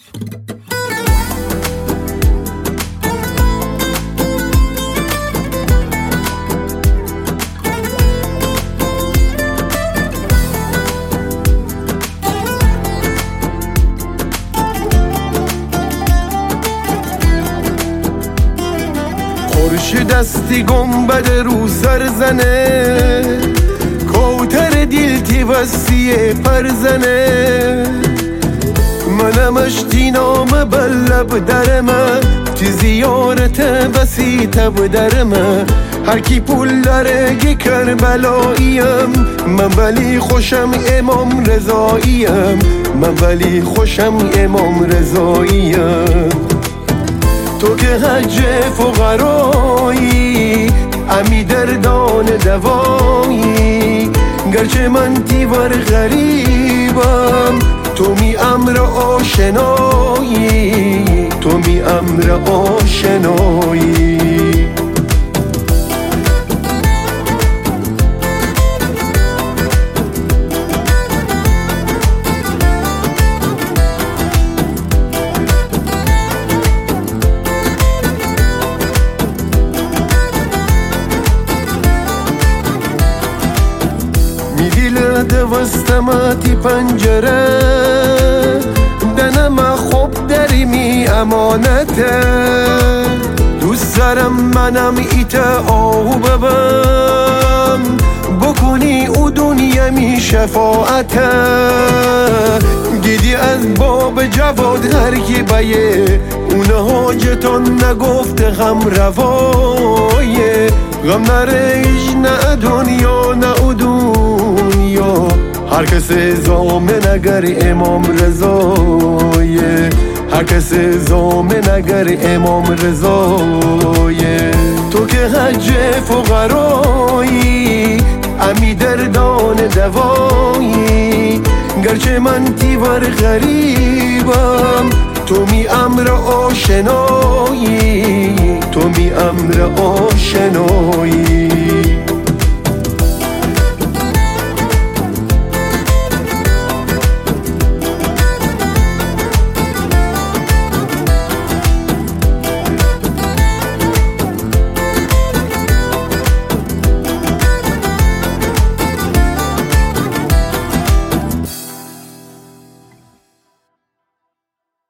خورشید دستی گنبد رو سر زنه، کوتر دیلتی وسیه پر زنه. منم اشتی نامه بلب درمه، تی زیارت بسیط بدرمه. هر کی پول داره گی کربلاییم، من ولی خوشم امام رضاییم، من ولی خوشم امام رضاییم. تو که حج فقرایی، امی دردان دوایی. گرچه من تیور غریبم، تو می امر آشنایی، تو می امر آشنایی. میدیل دوستماتی پنجره، دنم خوب داری می امانته. دوست دارم منم ایتا آهو ببم، بکنی او دنیا می شفاعته. گیدی از باب جواد هر کی بیه، اون حاجتان نگفته غم روایه. غم نریش نه دنیا نه او دنیا، هر کس زامن اگر امام رضایه، هر کس زامن اگر امام رضایه. تو که حج فقرایی، امی دردان دوایی. گرچه من تیور غریبم، تو می امر آشنایی، تو می امر آشنایی.